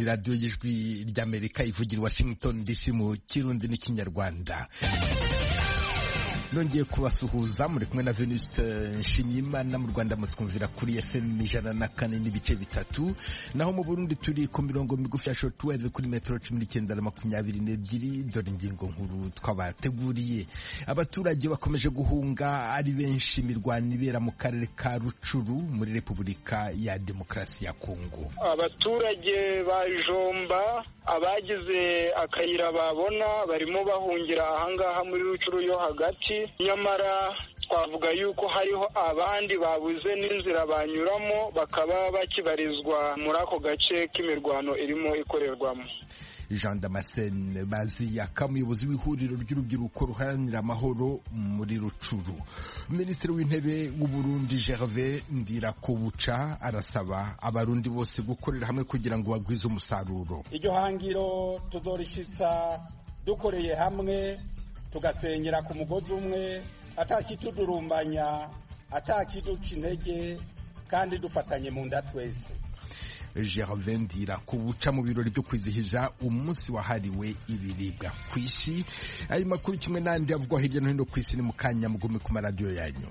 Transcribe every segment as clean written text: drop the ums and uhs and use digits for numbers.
radiyo y'ijwi ry'Amerika ivugira Washington DC mu Kirundi n'Ikinyarwanda. Nongeye kubasuhuza muri kumwe na Venuste Nshimiyimana. Mu Rwanda mutwumvira kuri FM 104.3, naho mu Burundi turi ku mirongo migufi ya shortwave kuri metero 1922. Dore ingingo nkuru twabateguriye. Abaturage bakomeje guhunga ari benshi imirwano ibera mu karere ka Rucuru muri Repubulika ya Demokarasi ya Kongo. Abaturage ba Jomba abagize akayira babona barimo bahungira ahangaha muri Rucuru yo hagati, nyamara twavuga yuko hariho abandi babuze n'inzira banyuramo bakaba bakibarizwa muri ako gace k'imirwano irimo ikorerwamo. Jean Damascene Baziyaka, umuyobozi w'ihuriro ry'urubyiruko ruharanira amahoro muri Rucuru. Minisitiri w'Intebe w'u Burundi Gervais Ndirakobuca arasaba abarundi bose gukorera hamwe kugira ngo bagwize umusaruro. Iryo hangiro tuzorishitsa dukoreye hamwe, tugasenyera ku mugozi umwe, atakitudurumbanya, atakiduca intege, kandi dufatanye mu nda twese. Gervais Ndirakobuca mu birori byo kwizihiza umunsi wahariwe ibiribwa ku isi. Ayo makuru kimwe n'andi avugwa hirya no hino ku isi ni mu kanya, mugume ku maradiyo yanyu.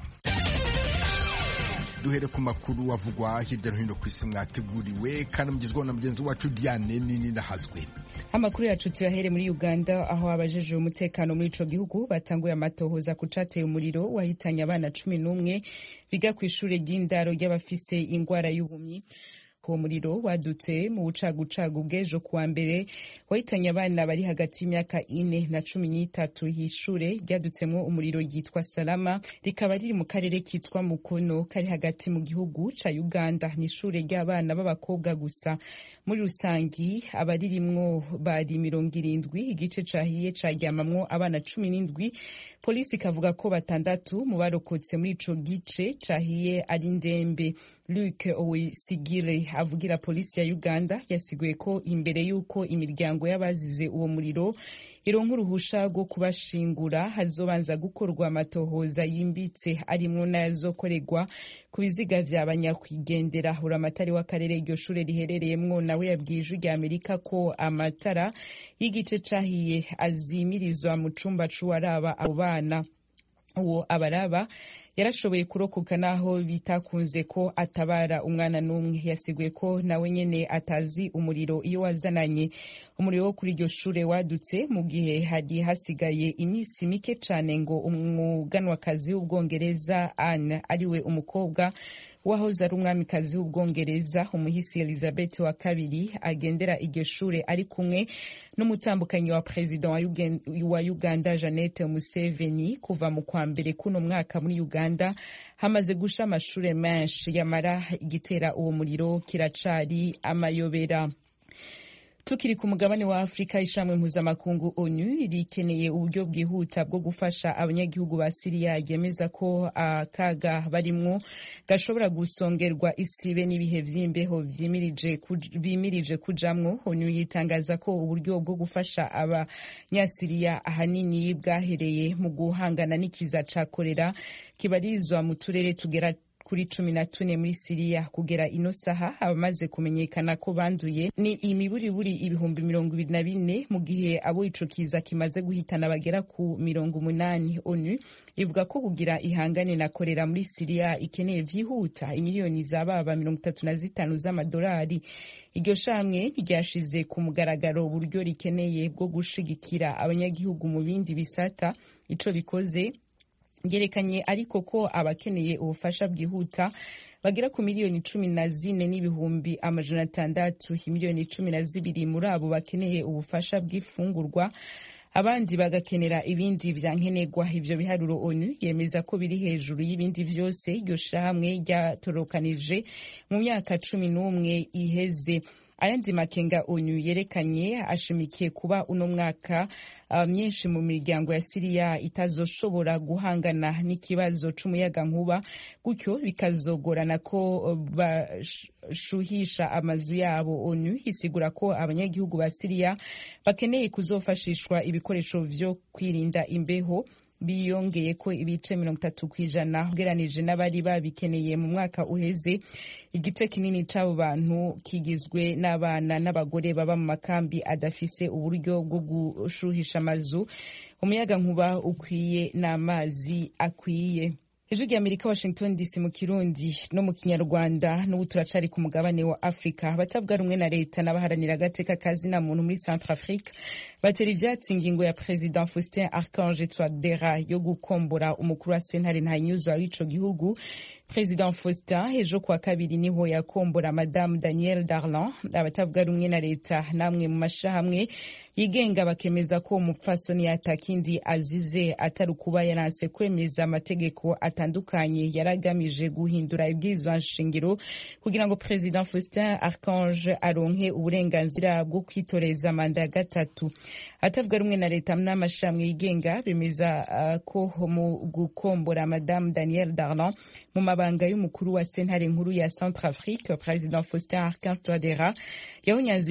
Duhere ku makuru avugwa hirya no hino ku isi mwateguriwe kandi mugizweho na mugenzi wacu Diane Nini Nahazwe. Amakuru yacu tuyahere muri Uganda, aho abajeje umutekano muri ico gihugu batanguye amatohoza ku cateye umuriro wahitanye abana 11 biga ku ishure ry'indaro ry'abafise ingwara y'ubumyi. Uwo muriro wadutse mu bucagucagu bw'ejo kuwa mbere wahitanye abana bari hagati y'imyaka 4 na 13. Y'ishure ryadutsemwo umuriro ryitwa Salama, rikaba riri mu karere kitwa Mukono kari hagati mu gihugu ca Uganda. Ni ishure ry'abana b'abakobwa gusa. Muri rusangi abaririmwo bari 70, igice cahiye caryamamwo abana 17. Polisi ikavuga ko 6 mu barokotse muri ico gice cahiye ari ndembe. Luke Owesigire avugira polisi ya Uganda yasiguye ko imbere yuko imiryango y'abazize uwo muriro ironka uruhusha rwo kubashingura, hazobanza gukorwa amatohoza yimbitse arimwo n'ayazokorerwa ku biziga vy'abanyakwigendera. Uramatari w'akarere iryo shure riherereyemwo nawe yabwiye Ijwi ry'Amerika ko amatara y'igice cahiye azimirizwa mu cumba c'uwaraba abo bana. Uwo abaraba yarashoboye kurokoka naho bitakunze ko atabara umwana n'umwe. Yasiguye ko nawe nyene atazi umuriro iyo wazananye. Umuriro wo kuri iryo shure wadutse mu gihe hari hasigaye imisi mike cane ngo umuganwakazi w'Ubwongereza Anne, ariwe umukobwa wahoze ari umwamikazi w'Ubwongereza, umuhisi Elizabeth wa kabiri, agendera iryo shure ari kumwe n'umutambukanyi wa president wa Uganda Janet Museveni. Kuva mu kwa mbere kuno mwaka muri Uganda hamaze gusha amashure menshi, yamara igitera uwo muriro kiracari amayobera. Tukiri ku mugabane wa Afrika, ishamwe mpuzamakungu ONU rikeneye uburyo bwihuta bwo gufasha abanyagihugu ba Syria, yemeza ko akaga barimwo gashobora gusongerwa isibe n'ibihe vy'imbeho bimirije kujamwo. ONU yitangaza ko uburyo bwo gufasha abanyasiria ahanini bwahereye mu guhangana n'ikiza ca kolera kibarizwa mu turere tugera kuri 14 muri Syria. Kugera ino saha abamaze kumenyekana ko banduye ni imiburiburi 24,000 mu gihe abo ico kiza kimaze guhitana bagera ku 80. ONU ivuga ko kugira ihangane na kolera muri Syria ikeneye vyihuta imiliyoni z'ababa 35 z'amadolari. Iryo shamwe ryashize ku mugaragaro uburyo rikeneye bwo gushigikira abanyagihugu mu bindi bisata. Ico bikoze yerekanye ariko ko abakeneye ubufasha bwihuta bagera ku miliyoni 14 n'ibihumbi 600. Miliyoni 12 muri abo bakeneye ubufasha bw'ifungurwa, abandi bagakenera ibindi vyankenerwa. Ivyo biharuro ONU yemeza ko biri hejuru y'ibindi vyose iryo shamwe ryatorokanije mu myaka 11 iheze. Ayandi makenga ONU yerekanye ashimikiye kuba uno mwaka myinshi mu miryango ya Syria itazoshobora guhangana n'ikibazo c'umuyaga nkuba, gutyo bikazogorana ko bashuhisha amazu yabo. ONU isigura ko abanyagihugu ba Syria bakeneye kuzofashishwa ibikoresho vyo kwirinda imbeho, biyongeye ko ibice 30% ugeranije n'abari babikeneye mu mwaka uheze. Igice kinini c'abo bantu kigizwe n'abana n'abagore baba mu makambi adafise uburyo bwo gushuhisha amazu, umuyaga nkuba ukwiye n'amazi akwiye. Ijwi ry'Amerika, Washington DC, mu Kirundi no mu Kinyarwanda. N'ubu turacari ku mugabane wa Afrika. Abatavuga rumwe na leta n'abaharanira agateka kazina muntu muri Centrafrique batera ivyatsi ingingo ya President Faustin Archange Touadera yo gukombora umukuru wa sentare ntanyuzwa w'ico gihugu. President Faustin ejo kwa kabiri niho yakombora Madame Danielle Darlan. Abatavuga rumwe na leta namwe mu mashahamwe yigenga bakemeza ko umupfasoni atakindi azize atari kuba yaranse kwemeza amategeko atandukanye yaragamije guhindura ibwirizwa nshingiro kugira ngo President Faustin Archange aronke uburenganzira bwo kwitoreza manda ya gatatu. Atavuga rumwe na leta n'amashahamwe yigenga bemeza ko mu gukombora Madame Danielle Darlan mu mabanga y'umukuru wa sentare nkuru ya Centrafrique, President Faustin Archange Touadera yahunyanze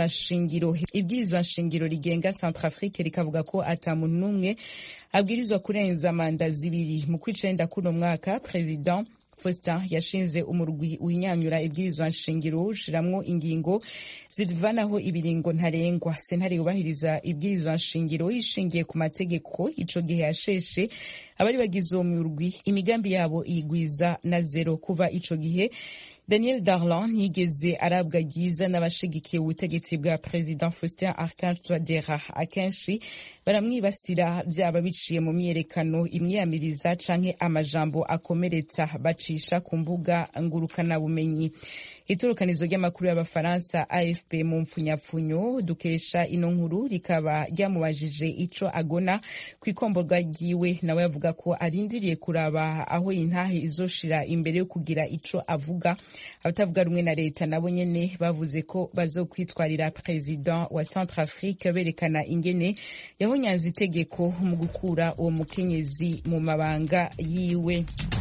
ibwirizwa nshingiro rigenga Centrafrique rikavuga ko ata muntu n'umwe abwirizwa kurenza manda zibiri. Mu kwicenda kuno mwaka President Faustin yashinze umurwi uhinyanyura ibwirizwa nshingiro ushiramwo ingingo zivanaho ibiringo ntarengwa. Sentare yubahiriza ibwirizwa nshingiro yishingiye ku mategeko ico gihe yasheshe abari bagize uwo murwi imigambi yabo igwiza na zero. Kuva ico gihe Danielle Darlan ntiyigeze arabwa ryiza n'abashigikiye ubutegetsi bwa President Faustin Archange Touadera. Akenshi baramwibasira vyaba biciye mu myerekano imyamiriza canke amajambo akomeretsa bacisha ku mbuga ngurukana bumenyi. Itorokanizo ry'amakuru y'abafaransa AFP mu mfunyapfunyo dukesha ino nkuru rikaba ryamubajije ico agona kwikomborwa ryiwe, nawe yavuga ko arindiriye kuraba aho intahe izoshira imbere yo kugira ico avuga. Abatavuga rumwe na leta nabo nyene bavuze ko bazokwitwarira President wa Centrafrique berekana ingene yahonyanze itegeko mu gukura uwo mukenyezi mu mabanga yiwe.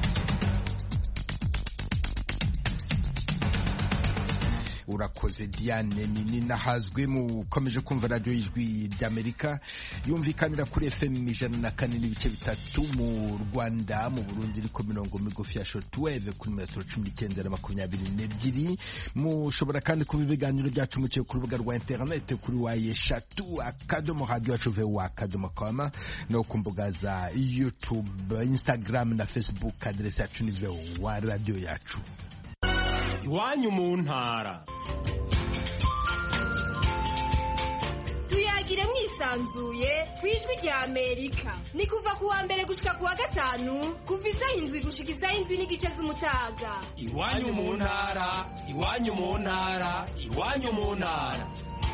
Urakoze Diane nini nahazwe mukomeje kumva radio y'Ijwi ry'Amerika yumvikanira kuri FM 104.3 mu Rwanda, mu Burundi riko mirongo migufi ya shortwave kuri 1922. Mushobora kandi kuba ibiganiro byacu muciye ku rubuga rwa internet kuri wa@radio.com no ku mbuga za YouTube, Instagram na Facebook. Adresse yacu ni wa radio yacu. Iwanyu mu ntara. Tuyagire mwisanzuye kwijwi rya Amerika. Ni kuva kuwa mbere gushika kuwa gatanu kuva isaha 7 gushika isaha 7 n'igice z'umutaga. Iwanyu mu ntara, iwanyu mu ntara, iwanyu mu ntara.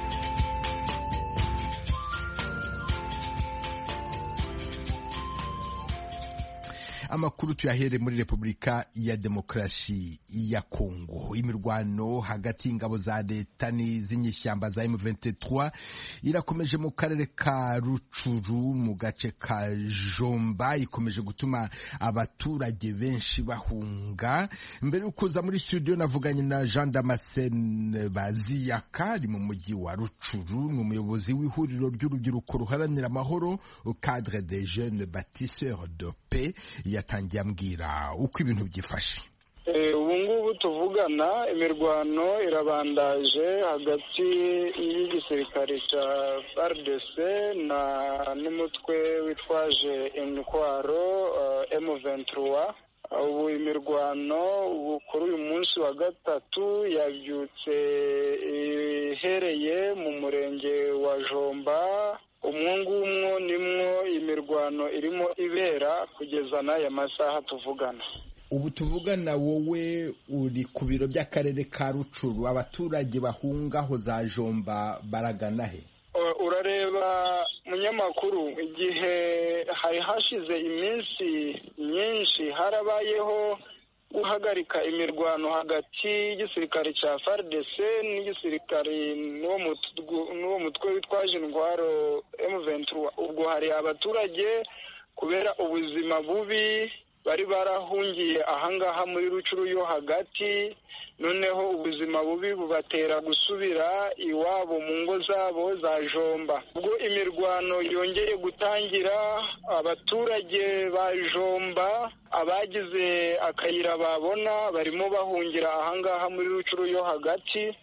Amakuru tuyahere muri Republika ya Demokarasi ya Kongo. Imirwano hagati y'ingabo za leta n'izinyishyamba za M23 irakomeje mu karere ka Rucuru mu gace ka Jomba, ikomeje gutuma abaturage benshi bahunga. Mbere ukuza muri studio navuganye na Jean Damascene Baziyaka ari mu mujyi wa Rucuru, n'umuyobozi w'ihuriro ry'urubyiruko ruharanira amahoro Cadre des Jeunes Bâtisseurs de Paix. Yatangiye ambwira uko ibintu byifashe. Ubu ngubu tuvugana imirwano irabandaje hagati y'igisirikare cya FARDC n'umutwe witwaje intwaro M23. Ubu imirwano kuri uyu munsi wa gatatu yabyutse ihereye mu murenge wa Jomba. Umwungumwo nimwo imirwano irimo ibera kugeza n'aya masaha tuvugana. Ubu tuvugana wowe uri ku biro by'akarere ka Rucuru, abaturage bahungaho za Jomba baragana he? Urareba munyamakuru, igihe hari hashize iminsi myinshi harabayeho guhagarika imirwano hagati y'igisirikare cya FARDC n'igisirikare n'uwo mutwe witwaje intwaro M23. Ubwo hari abaturage kubera ubuzima bubi bari barahungiye ahangaha muri Rucuru yo hagati, noneho ubuzima bubi bubatera gusubira iwabo mu ngo zabo za Jomba. Ubwo imirwano yongeye gutangira, abaturage ba Jomba abagize akayira babona barimo bahungira ahangaha muri Rucuru yo hagati,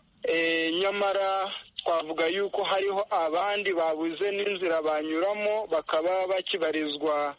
nyamara twavuga yuko hariho abandi babuze n'inzira banyuramo, bakaba bakibarizwa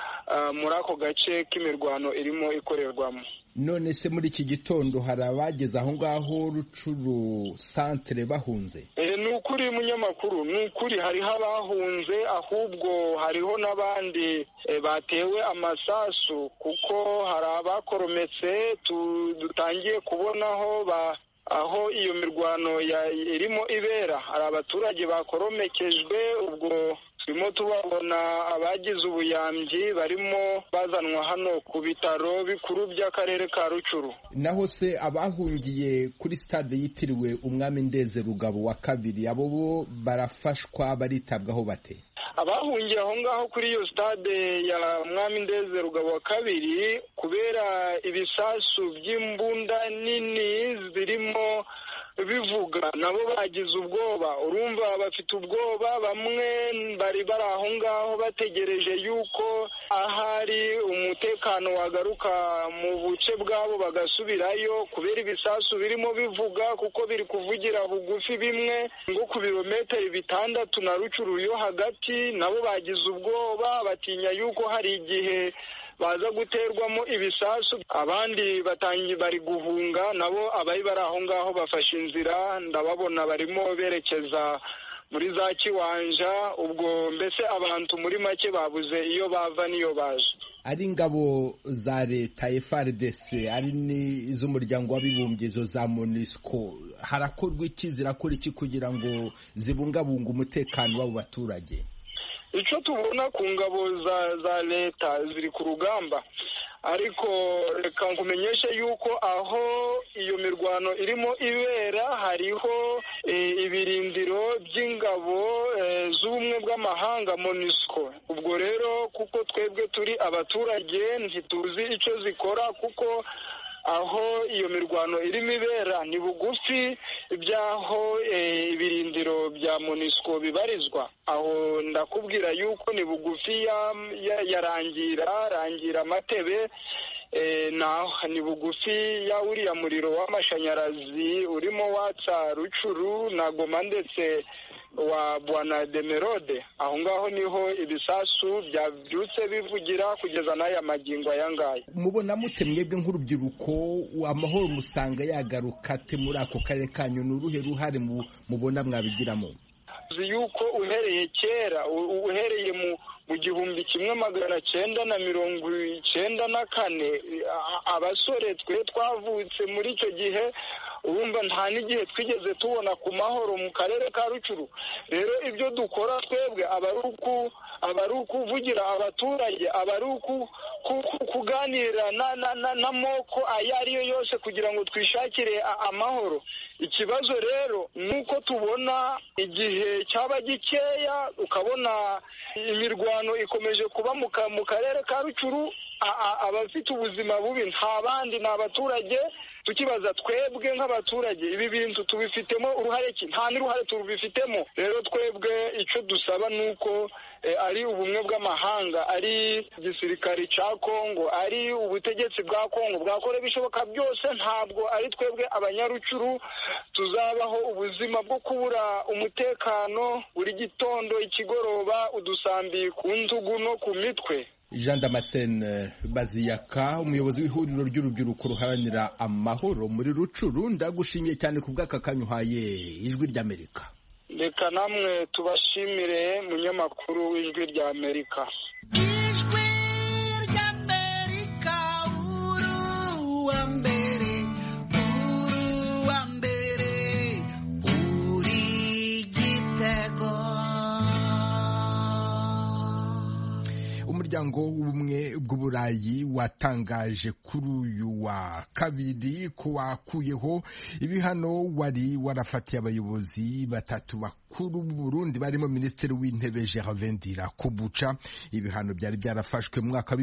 muri ako gace k'imirwano irimo ikorerwamo. None se muri iki gitondo hari abageze aho ngaho Rucuru centre bahunze? Ni ukuri munyamakuru, ni ukuri hariho abahunze, ahubwo hariho n'abandi batewe amasasu, kuko hari abakorometse dutangiye kubonaho aho iyo mirwano irimo ibera. Hari abaturage bakoromekejwe, ubwo turimo tubabona abagize ubuyambi barimo bazanwa hano ku bitaro bikuru by'akarere ka Rucuru. Naho se abahungiye kuri stade yitiriwe Umwami Ndeze Rugabo wa kabiri, abo bo barafashwa, baritabwaho bate? Abahungiye aho ngaho kuri iyo stade ya Umwami Ndeze Rugabo wa kabiri, kubera ibisasu by'imbunda nini zirimo bivuga, nabo bagize ubwoba. Urumva bafite ubwoba, bamwe bari aho ngaho bategereje yuko ahari umutekano wagaruka mu buce bwabo bagasubirayo, kubera ibisasu birimo bivuga, kuko biri kuvugira bugufi bimwe ngo ku birometero 6 na Rucuru yo hagati. Nabo bagize ubwoba, batinya yuko hari igihe baza guterwamo ibisasu. Abandi bari guhunga, nabo abari aho ngaho bafashe inzira, ndababona barimo berekeza muri za Kiwanja. Ubwo mbese abantu muri make babuze iyo bava n'iyo baje. Ari ingabo za leta FARDC, ari n'iz'umuryango w'abibumbye, zo za MONUSCO, harakorwa iki, zirakora iki kugira ngo zibungabunga umutekano w'abo baturage? Icyo tubona ku ngabo za leta ziri ku rugamba, ariko reka nkumenyeshe yuko aho iyo mirwano irimo ibera hariho ibirindiro by'ingabo z'ubumwe bw'amahanga MONUSCO. Ubwo rero kuko twebwe turi abaturage ntituzi icyo zikora, kuko aho iyo mirwano irimo ibera ni bugufi by'aho ibirindiro bya MONUSCO bibarizwa. Aho ndakubwira yuko ni bugufi ya Rangira Amatebe, ni bugufi ya uriya muriro w'amashanyarazi urimo watsa Rucuru na Goma ndetse wa Bwana Demerode. Aho ngaho niho ibisasu byabyutse bivugira kugeza n'aya magingo aya ngaya. Mubona mute mwebwe nk'urubyiruko, amahoro musanga yagaruka ate muri ako karere kanyu? Ni uruhe ruhare mubona mwabigiramo? Yuko uhereye kera, uhereye mu 1994 abasore twe twavutse muri icyo gihe, urumva nta n'igihe twigeze tubona ku mahoro mu karere ka Rucuru. Rero ibyo dukora twebwe aba ari ukuvugira abaturage, aba ari kuganira n'amoko ayo ariyo yose kugira ngo twishakire amahoro. Ikibazo rero ni uko tubona igihe cyaba gikeya, ukabona imirwano ikomeje kuba mu karere ka Rucuru. Abafite ubuzima bubi nta bandi, ni abaturage. Tukibaza twebwe nk'abaturage ibi bintu tubifitemo uruhare ki? Nta n'uruhare tubifitemo. Rero twebwe icyo dusaba ni uko ari ubumwe bw'amahanga, ari igisirikare cya Kongo, ari ubutegetsi bwa Kongo bwakora ibishoboka byose. Ntabwo ari twebwe abanyarucuru tuzabaho ubuzima bwo kubura umutekano buri gitondo, ikigoroba, udusambi ku ntugu no ku mitwe. Jean Damascene Baziyaka, umuyobozi w'ihuriro ry'urubyiruko ruharanira amahoro muri Rucuru, ndagushimiye cyane ku bw'aka kanyuhaye Ijwi ry'Amerika. Reka namwe tubashimire munyamakuru w'Ijwi ry'Amerika. Ijwi ry'Amerika, uruwa mbere, uri igitego. Umuryango umuryango w'ubumwe bw'uburayi watangaje kuri uyu wa kabiri ko wakuyeho ibihano wari warafatiye abayobozi batatu bakuru b'u Burundi barimo Minisitiri w'Intebe Gervais Ndirakobuca. Ibihano byari byarafashwe mu mwaka wa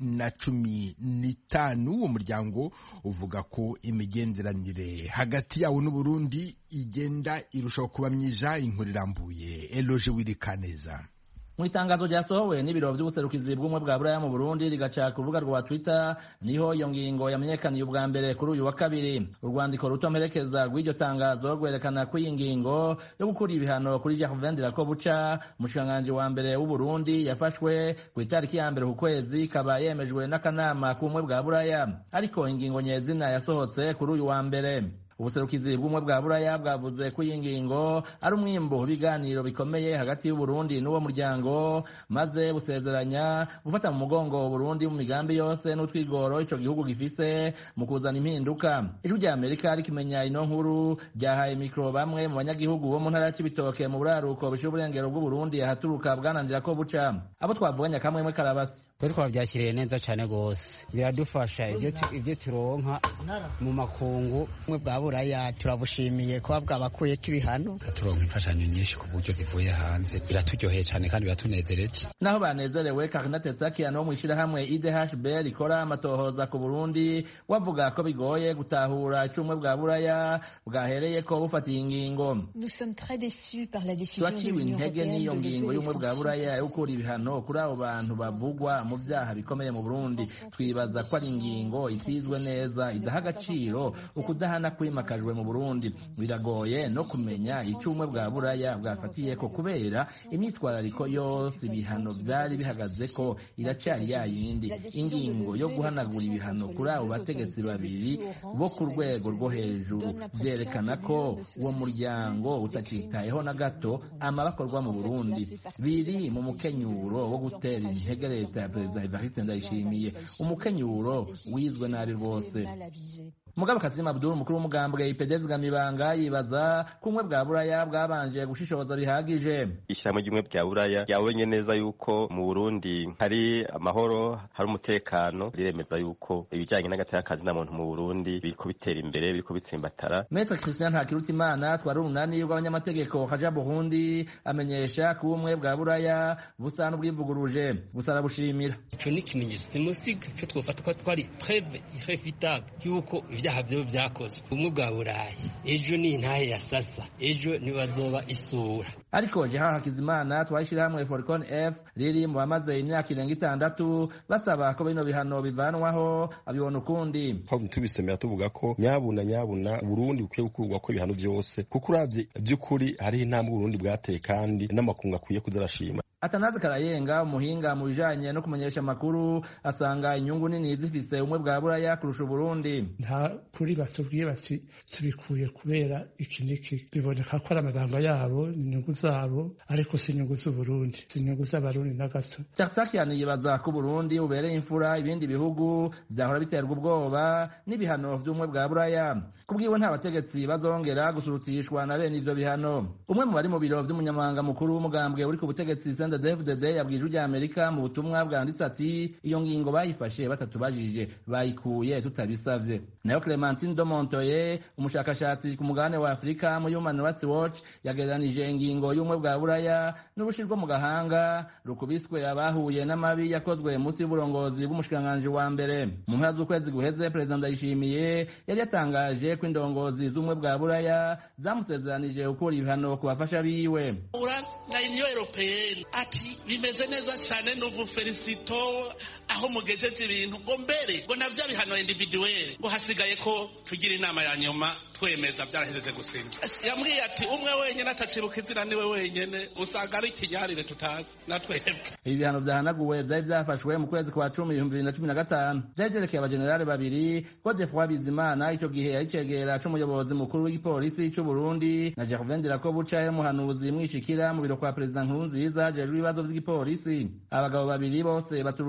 2015. Umuryango uvuga ko imigenderanire hagati yawo n'u Burundi igenda irushaho kuba myiza. Inkuru irambuye Eloge Wirikaneza. Mu itangazo ryasohowe n'ibiro by'ubuserukizi bw'umwe bwa Buraya mu Burundi rigaca ku rubuga rwa Twitter niho iyo ngingo yamenyekaniye ubwa mbere kuri uyu wa kabiri. Urwandiko rutomperekeza rw'iryo tangazo rwerekana ko iyi ngingo yo gukura ibihano kuri Gervais Ndirakobuca umushikiranganji wa mbere w'u Burundi yafashwe ku itariki ya mbere ku kwezi ikaba yemejwe n'akanama k'umwe bwa Buraya, ariko ingingo nyezina yasohotse kuri uyu wa mbere. Ubuserukizi bw'umwe bwa Buraya bwavuze ko iyi ngingo ari umwimbo w'ibiganiro bikomeye hagati y'u Burundi n'uwo muryango, maze busezeranya gufata mu mugongo u Burundi mu migambi yose n'utwigoro ico gihugu gifise mu kuzana impinduka. Ijwi rya Amerika rikimenya ino nkuru ryahaye mikro bamwe mu banyagihugu bo mu ntara ya Cibitoke mu buraruko bishira uburengero bw'u Burundi ahaturuka Bwana Ndirakobuca. Abo twavuganye kamwe karabasi. Twavyakiriye neza cyane gose, biradufasha ivyo turonka mu makungu mwe bwa Buraya. Turabushimiye kuba bwabakuyeko ibihano, turonka imfashanyo nyinshi ku buryo zivuye hanze, biraturyoheye cyane kandi biratunezereje. Naho banezerewe, Karina Tetsakian wo mwishira hamwe IDHB rikora amatohoza ku Burundi wavuga ko bigoye gutahura icumwe bwa Buraya bwahereye ko bufatiye ingingo. Twaciwe intege n'iyo ngingo y'umwe bwa Buraya yo gukura ibihano kuri abo bantu bavugwa mu byaha bikomeye mu Burundi. Twibaza ko ari ingingo itizwe neza, idaha agaciro ukudahana kwimakajwe mu Burundi. Biragoye no kumenya icumwe bwa Buraya bwafatiye ko kubera imyitwarariko yose ibihano byari bihagaze ko iracari yayindi. Ingingo yo guhanagura ibihano kuri abo bategetsi babiri bo ku rwego rwo hejuru byerekana ko uwo muryango utakitayeho na gato amabakorwa mu Burundi. Biri mu mukenyuro wo gutera intege leta ya Perezida Evariste Ndayishimiye, umukenyuro wizwe nabi rwose. Mugabe Kasim Abdul, umukuru w'umugambwe IPD Zigamibanga, yibaza kumwe bwa Buraya bwabanje gushishoza bihagije. Ishyirahamwe ry'umwe bwa Buraya yabonye neza yuko mu Burundi hari amahoro, hari umutekano, riremeza yuko ibijyanye n'agateka na muntu mu Burundi biriko bitera imbere, biriko bitsimbatara. Maître Christian Ntakirutimana twari urunani rw'abanyamategeko Kaja Burundi amenyesha ko ubumwe bwa Buraya busa n'ubwivuguruje, gusa arabushimira. Ico ni kimenyetso simusiga cyo twofata ko twari preuve irréfutable yuko ibyaha byo byakozwe ubumwe bwa Burayi. Ejo ni ntahe ya sasa, ejo nibazoba isura. Ariko Jean Hakizimana twashira hamwe Forcon F riri mu bamaze imyaka 6 basaba ko bino bihano bivanwaho abibona ukundi. Tubisemera tuvuga ko nyabuna Burundi bukwiye gukurwa ko ibihano byose, kuko uravye by'ukuri hari intambwe Burundi bwateye kandi n'amakungu akwiye kuzarashima. Atanaze Karayenga, umuhinga mu bijanye no kumenyesha amakuru, asanga inyungu nini zifise umwe bwa Buraya kurusha Burundi. Nta kuri batubwiye bati tubikuye kubera ikiniki, biboneka ko ari amabanga yabo, inyungu zabo, ariko si inyungu z'Uburundi, si inyungu z'abarundi na gato. Tartakian yibaza ko Burundi ubereye imfura ibindi bihugu byahora biterwa ubwoba n'ibihano by'umwe bwa Buraya. Kubwiwe nta bategetsi bazongera gusurutishwa na bene ivyo bihano. Umwe mu bari mu biro by'umunyamabanga mukuru w'umugambwe uri ku butegetsi CNDD-FDD yabwije ujya Amerika mu butumwa bwanditse ati iyo ngingo bayifashe batatubajije, bayikuye tutabisavye. Nayo Clementine Domontoye, umushakashatsi ku mugabane wa Afrika mu Human Rights Watch, yagereranije ingingo y'umwe bwa Buraya n'ubushirwa mu gahanga rukubiswe abahuye n'amabi yakozwe munsi y'uburongozi bw'umushikiranganje wa mbere. Mu mpera z'ukwezi guheze, Perezida Ndayishimiye yari yatangaje ko indongozi z'umwe bwa Buraya zamusezeranije gukura ibihano ku bafasha biwe. Na Union Européenne ati bimeze neza cyane n'ubu felicito aho mugejeje ibintu ngo mbere ngo navyo bihano individuel ngo hasigaye ko tugira inama ya nyuma twemeza byarahejeje gusinya. Yambwiye ati umwe wenyene atacibuka izina niwe wenyene, usanga ari ikinyarire tutazi natwebwe. Ibi bihano byahanaguwe byari byafashwe mu kwezi kwa 10/2015 byerekeye abajenerali babiri, Godefroid Bizimana icyo gihe yaricegera c'umuyobozi mukuru w'igipolisi c'u Burundi na Gervais Ndirakobuca y'umuhanuzi mwishikira mu biro kwa Perezida Nkurunziza ajejwe ibibazo vy'igipolisi. Abagabo babiri bose baturuka mu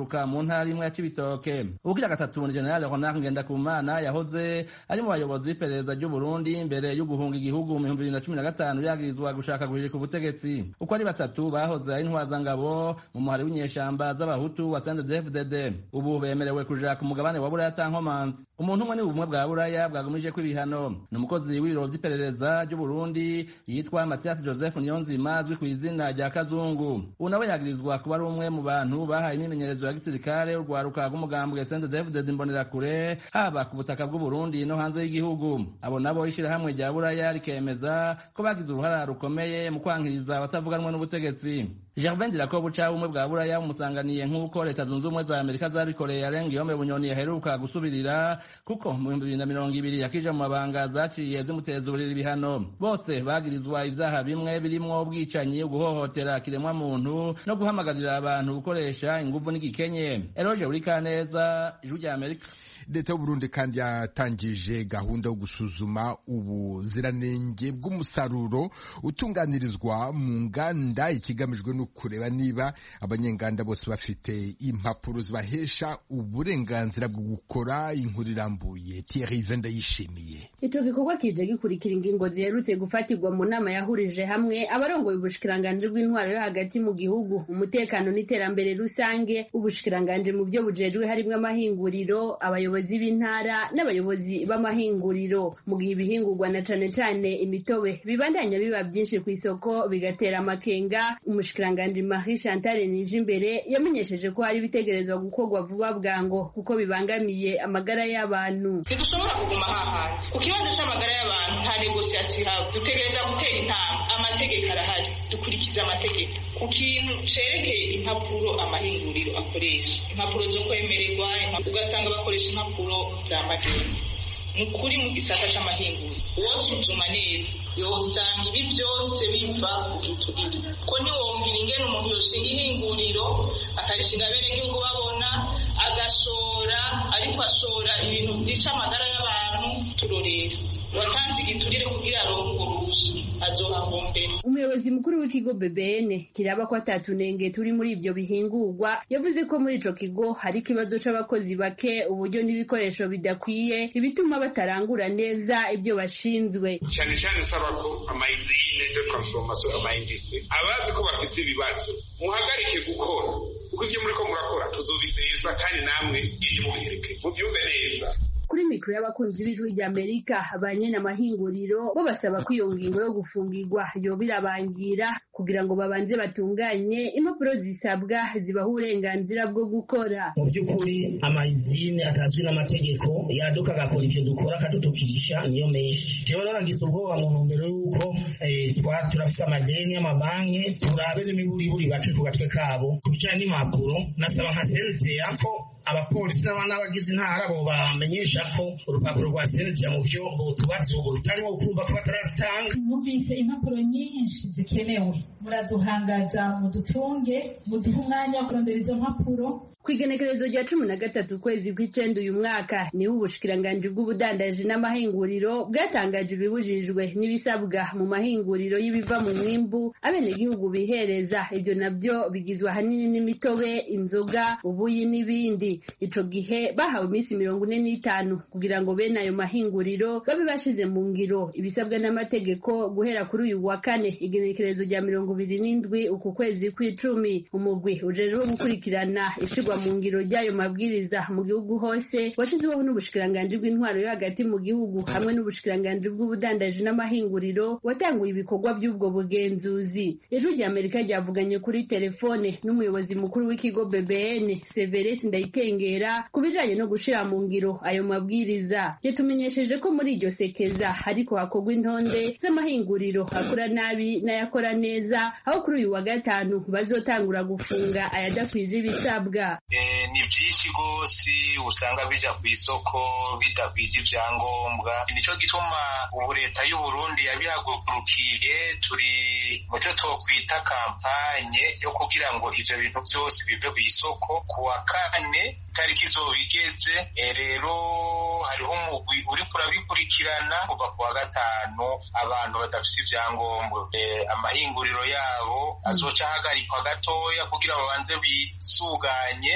ntara imwe ya Cibitoke. Ugira gatatu ni General Ronald Ngendakumana yahoze ari mu bayobozi b'iperereza ry'u Burundi mbere yo guhunga igihugu mu 2015 yagirizwa gushaka guhirika ubutegetsi. Uko ari batatu bahoze ari intwazangabo mu muhari w'inyeshamba z'abahutu wa CNDD-FDD. Ubu bemerewe kuja ku mugabane wa Buraya tankomanzi. Umuntu umwe ni ubumwe bwa Buraya bwagumije kw'ibihano. Ni umukozi w'ibiro vy'iperereza ry'u Burundi yitwa Mathias Joseph Niyonzima azwi ku izina rya Kazungu. Unawe yagirizwa kuba ari umwe mu bantu bahaye imyimenyerezo ya gisirikare urwaruka rw'umugambwe CNDD-FDD Imbonerakure haba ku butaka bw'u Burundi no hanze y'igihugu. Abo nabo ishirahamwe rya Buraya rikemeza ko bagize uruhara rukomeye mu kwankiriza abatavuganwa n'ubutegetsi. Gervain Dirakobuca umwe bwa Buraya umusanganiye nk'uko Leta Zunze Ubumwe za Amerika zabikoreye arenga Yome Bunyoni yaheruka gusubirira kuko mu 2020 yakije mu mabanga zaciye zimuteza uburiri ibihano. Bose bagirizwa ivyaha bimwe birimwo ubwicanyi, guhohotera kiremwa muntu no guhamagarira abantu gukoresha inguvu n'igikenye. Eroge Urikaneza, Ijwi rya Amerika. Leta y'u Burundi kandi yatangije gahunda yo gusuzuma ubuziranenge bw'umusaruro utunganirizwa mu nganda, ikigamijwe no kureba niba abanyenganda bose bafite impapuro zibahesha uburenganzira bwo gukora. Inkuru irambuye Thierry Venda yishimiye. Ico gikorwa kije gikurikira ingingo ziherutse gufatirwa mu nama yahurije hamwe abarongoye ubushikiranganje bw'intwaro yo hagati mu gihugu, umutekano n'iterambere rusange, ubushikiranganje mu byo bujejwe harimwe amahinguriro, abayobozi b'intara n'abayobozi b'amahinguriro. Mu gihe ibihingurwa na cane imitobe bibandanya biba byinshi ku isoko bigatera amakenga, umushikiranganje Marie Chantal Nijimbere yamenyesheje ko hari ibitegerezwa gukorwa vuba bwango kuko bibangamiye amagara y'abantu. Ntidushobora kuguma hahandi ku kibazo c'amagara y'abantu, nta negosiasiyo ihaba. Dutegereza gutera intambwe, amategeko arahari, dukurikiza amategeko ku kintu cerekeye impapuro amahinguriro akoresha, impapuro zo kwemererwa, ugasanga bakoresha impapuro za magendu. Mukuri mu gisata c'amahinguriro wosuzuma neza yosanga ibi byose biva ku giturire, ko niwumvira ingene umuntu yoshinga ihinguriro akarishinga bene gihugu babona agashora, ariko ashora ibintu vyica amagara y'abantu. Turorera watanze igiturire kugira aronke uruhushya azohahombera. Umuyobozi mukuru w'ikigo BBN kiraba ko atatunenge turi muri ivyo bihingurwa yavuze ko muri ico kigo hari ikibazo c'abakozi bake, uburyo n'ibikoresho bidakwiye, ibituma batarangura neza ibyo bashinzwe. Cyane saba ko amayizine de transformation amayindisi abazi ko bafise ibibazo muhagarike gukora, kuko ibyo muri ko murakora tuzobisesa kandi namwe yindi mubihereke mubyumve neza. Kuri mikro y'abakunzi b'Ijwi rya Amerika, abanyene amahinguriro bo basaba ko iyo ngingo yo gufungirwa yobirabangira kugira ngo babanze batunganye impapuro zisabwa zibaha uburenganzira bwo gukora. Mu by'ukuri amayizine atazwi n'amategeko yaduka agakora ivyo dukora akatutukirisha niyo menshi. Jewe naragize ubwoba mu ntumbero y'uko turafise amadeni y'amabanki, turabe n'imiburiburi bace ku gatwe kabo kubijanye n'impapuro. Nasaba nka CNTA ko abapolisi n'abagize intara bo bamenyesha ko urupapuro rwa CNTA mu byo tubazi ubu rutarimo kumva ko batarazitanga. Mwumvise impapuro nyinshi zikenewe, muraduhangaza mudutunge, muduhe umwanya wo kurondera izo mpapuro. Kwigenekerezo rya 13 kwezi kw'icenda uyu mwaka niho ubushikiranganje bw'ubudandaji n'amahinguriro bwatangaje ibibujijwe n'ibisabwa mu mahinguriro y'ibiva mu mwimbu abenegihugu bihereza. Ibyo nabyo bigizwe ahanini n'imitobe, inzoga, ubuyi n'ibindi. Ico gihe bahawe iminsi 45 kugira ngo bene ayo mahinguriro babe bashize mu ngiro ibisabwa n'amategeko guhera kuri uyu wa kane igenekerezo rya 27 uku kwezi kw'icumi. Umugwi ujejwe gukurikirana ishigwa mu ngiro ry'ayo mabwiriza mu gihugu hose washizeho n'ubushikiranganje bw'intwaro yo hagati mu gihugu hamwe n'ubushikiranganje bw'ubudandaji n'amahinguriro watanguye ibikorwa by'ubwo bugenzuzi. Ijwi rya Amerika ryavuganye kuri telefone n'umuyobozi mukuru w'ikigo BBN Severus Ndayikengera kubijanye no gushira mu ngiro ayo mabwiriza. Yatumenyesheje ko muri iryo sekeza hariko hakorwa intonde z'amahinguriro akora nabi n'ayakora neza, aho kuri uyu wa gatanu bazotangura gufunga ayadakwije ibisabwa. Ni byinshi rwose usanga bija ku isoko bidakwije ivyangombwa. Nico gituma ubu leta y'u Burundi yabihagurukiye, turi mu cyo twokwita kampanye yo kugira ngo ivyo bintu byose bive ku isoko ku wa kane tariki izobigeze. Rero hariho umugwi uri kurabikurikirana kuva ku wa gatanu. Abantu badafise ivyangombwa amahinguriro yabo azoca ahagarikwa gatoya kugira babanze bisuganye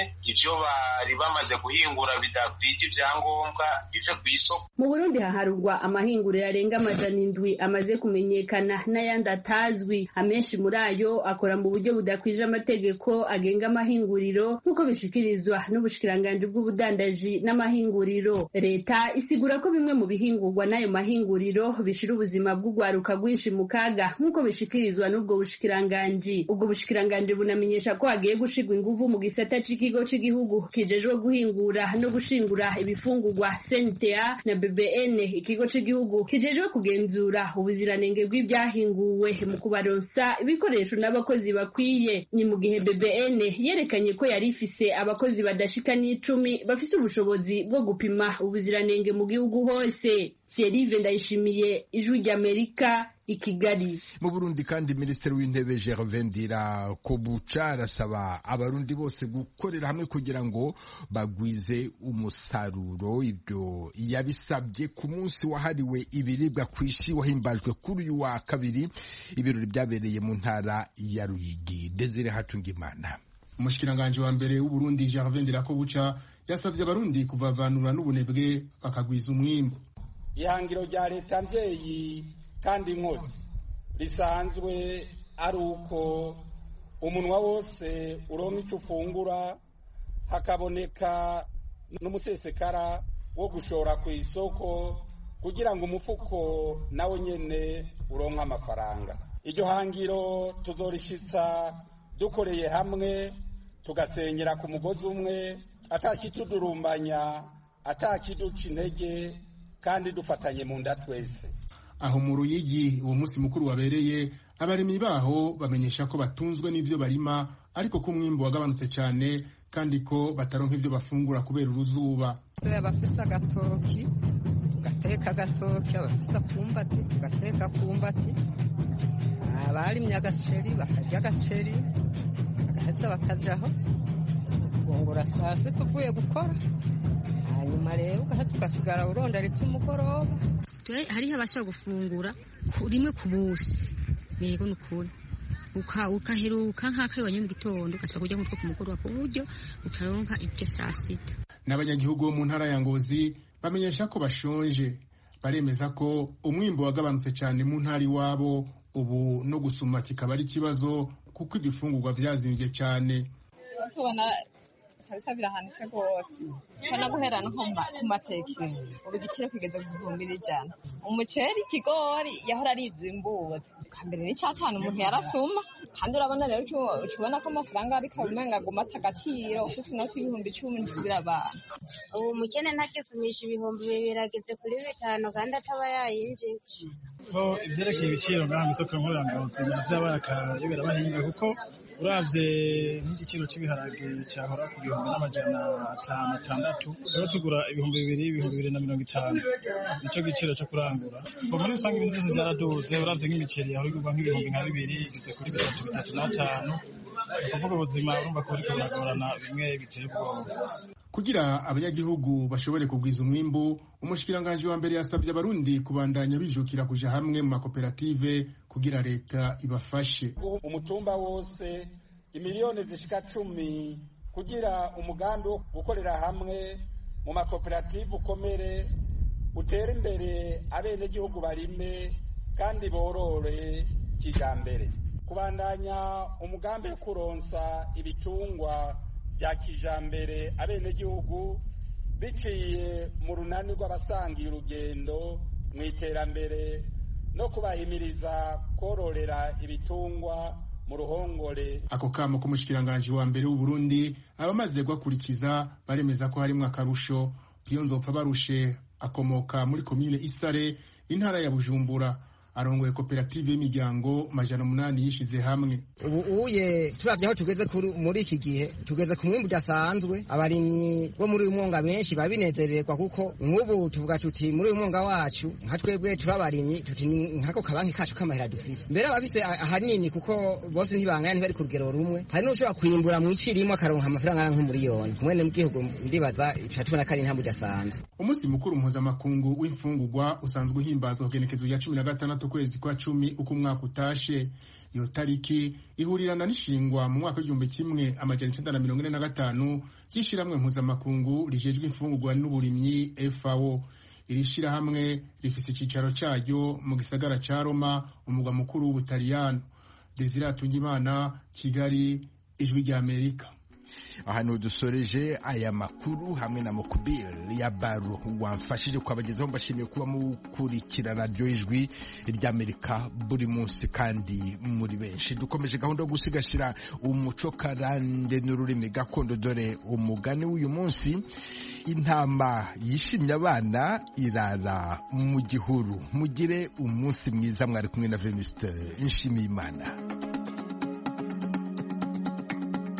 ivyo bari bamaze guhingura bidakwije ivyangombwa bive kw'isoko. Mu Burundi haharurwa amahinguriro arenga 700 amaze kumenyekana n'ayandi atazwi. Amenshi muri ayo akora mu buryo budakwije amategeko agenga amahinguriro nk'uko bishikirizwa n'ubushikiranganje bw'ubudandaji n'amahinguriro. Leta isigura ko bimwe mu bihingurwa n'ayo mahinguriro bishira ubuzima bw'ugwaruka rwinshi mu kaga nk'uko bishikirizwa n'ubwo bushikiranganje. Ubwo bushikiranganje bunamenyesha ko hagiye gushigwa inguvu mu gisata c'ikigo c'igihugu kijejwe guhingura no gushingura ibifungurwa CNTA na BBN, ikigo c'igihugu kijejwe kugenzura ubuziranenge bw'ibyahinguwe mu kubaronsa ibikoresho n'abakozi bakwiye. Ni mu gihe BBN yerekanye ko yari ifise abakozi badashika n'10 bafise ubushobozi bwo gupima ubuziranenge mu gihugu hose. Thierry Ndayishimiye, Ijwi ry'Amerika, i Kigali. Mu Burundi kandi Minisitiri w'Intebe Gervais Ndirakobuca arasaba abarundi bose gukorera hamwe kugira ngo bagwize umusaruro. Ibyo yabisabye ku munsi wahariwe ibiribwa kw'isi wahimbajwe kuri uyu wa kabiri. Ibirori byabereye mu ntara ya Ruyigi. Desire Hatungimana. Umushikiranganje wa mbere w'u Burundi Gervais Ndirakobuca yasabye abarundi kuvavanura n'ubunebwe bakagwiza umwimbo. Ihangiro rya leta mvyeyi kandi inkozi risanzwe ari uko umunwa wose uronka ico ufungura, hakaboneka n'umusesekara wo gushora ku isoko kugira ngo umufuko nawe nyene uronka amafaranga. Iryo hangiro tuzorishitsa dukoreye hamwe, tugasenyera ku mugozi umwe, atakitudurumbanya, atakiduca intege, kandi dufatanye mu nda twese. Aho mu Ruyigi uwo munsi mukuru wabereye, abarimyi baho bamenyesha ko batunzwe n'ivyo barima ariko ko umwimbo wagabanutse cyane kandi ko bataronka ivyo bafungura kubera uruzuba. Abafise agatoki tugateka agatoki, abafise akumbati tugateka akumbati, abarimye agaceri bakarya agaceri, bagaheza bakajaho gufungura saa sita tuvuye gukora, hanyuma rero ugaheza ugasigara urondera ivy'umugoroba. Hariho abashobora gufungura rimwe ku busi, yego nukuri ukaheruka nk'akayibonye mu gitondo ugasubira kurya nk'utwo ku mugoroba ku buryo utaronka ibyo saa sita. N'abanyagihugu bo mu ntara ya Ngozi bamenyesha ko bashonje, baremeza ko umwimbo wagabanutse cyane mu ntara iwabo, ubu no gusuma kikaba ari ikibazo kuko ibifungurwa vyazimvye cyane. Kabisa birahanitse rwose, kana guhera no ku mateke ubu igiciro kigeze ku 1,000. Umuceri ikigori yahora ari izimbuzi kambere n'icatanu umuntu yarasuma, kandi urabona rero ukibona ko amafaranga ariko umenga gumata agaciro ufise inoti 10,000 nsubira abantu. Ubu umukene ntakisumisha 2,000 ageze kuri 5 kandi ataba yayinjije. Ivyerekeye ibiciro ngaha mw'isoko nkorangazi navyabaye akayobera abahinga, kuko uravye nk'igiciro c'ibiharage cahora ku 1,500 rero tugura 2,250 nico giciro co kurangura. Muri rusange ibintu vyose vyaraduze, uravye nk'imiceri yahora igurwa nk'ibihumbi 2,000 igeze kuri 3,500. Ukuvuga ubuzima urumva ko buriko buragorana bimwe biteye ubwoba. Kugira abanyagihugu bashobore kugwiza umwimbu, umushikiranganje wa mbere yasabye abarundi kubandanya bijukira kuja hamwe mu makoperative kugira leta ibafashe. Umutumba wose imiliyoni zishika 10 kugira umugambi wo gukorera hamwe mu makoperative ukomere, utere imbere abenegihugu barime kandi borore kijambere. Kubandanya umugambi wo kuronsa ibitungwa bya kijambere abenegihugu biciye mu runani rw'abasangiye urugendo mu iterambere no kubahimiriza kororera ibitungwa mu ruhongore. Ako kamo k'umushikiranganje wa mbere w'u Burundi abamaze gwakurikiza baremeza ko harimo akarusho. Piyonzopfa barushe akomoka muri komine Isare, intara ya Bujumbura, arongoye koperative y'imiryango 800 yishize hamwe. Ubuye turavye aho tugeze muri iki gihe, tugeze ku mwimbu udasanzwe. Abarimyi bo muri uyu mwonga benshi babinezererwa kuko nk'ubu tuvuga tuti muri uyu mwonga wacu nka twebwe turabarimyi tuti nkako kabanki kacu k'amahera dufise. Mbere abafise ahanini kuko bose ntibanganya ntibari ku rugero rumwe. Hari n'ushobora kwimbura mu iciri rimwe akaronka amafaranga nk'umuriyoni. Mwene mu gihugu ndibaza tubona ko ari intambwe idasanzwe. Umunsi mukuru mpuzamakungu w'imfungurwa usanzwe uhimbazwa kugenekezo ya 16 kwezi kwa 10 uko umwaka utashe. iyo tariki ihurirana n'ishingwa mu mwaka w'igihumbi kimwe amajana 1945 ry'ishirahamwe mpuzamakungu rijejwe imfungurwa n'uburimyi FAO. Iri shirahamwe rifise icicaro caryo mu gisagara ca Roma, umugwa mukuru w'Ubutaliyano. Desire Atungimana, Kigali, Ijwi ry'Amerika. Ahantu dusoreje aya makuru hamwe na Mukubir ya Baro wamfashije kwabagezaho. Mbashimiye kuba mukurikira radio Ijwi ry'Amerika buri munsi kandi muri benshi. Dukomeje gahunda yo gusigashira umuco karande n'ururimi gakondo. Dore umugani w'uyu munsi: intama yishimye abana irara mu gihuru. Mugire umunsi mwiza. Mwari kumwe na Venuste Nshimiyimana.